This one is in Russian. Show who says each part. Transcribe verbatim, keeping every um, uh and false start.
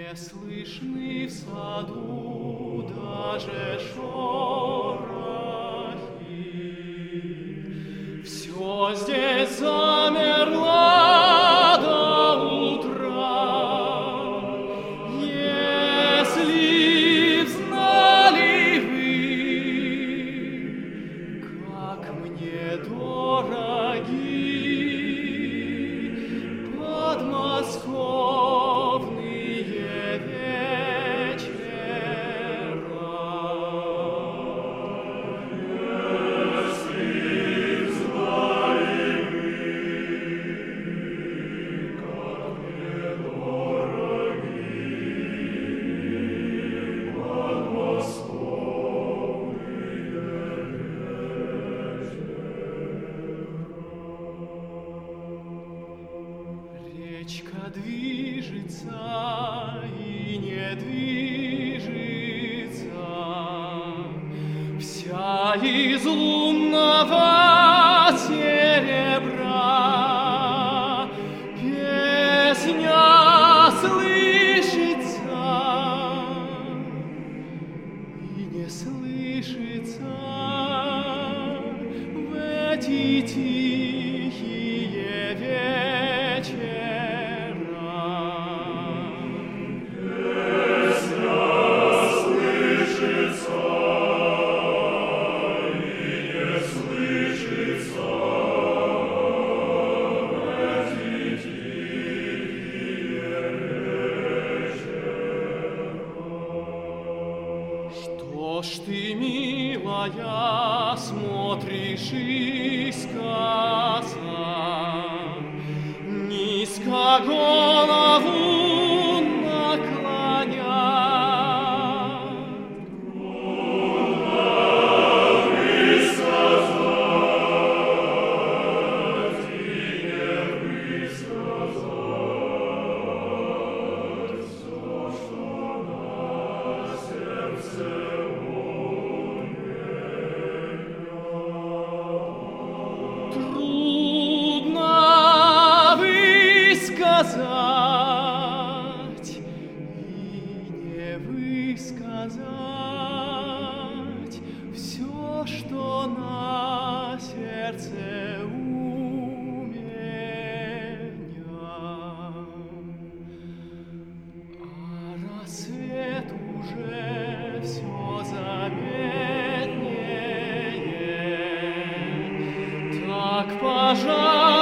Speaker 1: Не слышны в саду даже шорохи. Все здесь замерло до утра. Если б знали вы, как мне дороги подмосковные вечера. Если б знали вы, как мне дороги подмосковные вечера. Речка движется и не движется, вся из лунного серебра. Песня слышится и не слышится в эти тихие вечера. Что ж ты, милая, смотришь искоса, низко голову наклоня? Трудно высказать и не высказать все, что на сердце. Трудно высказать и не высказать все, что на сердце у меня. А рассвет уже все заметнее. Так, пожалуйста,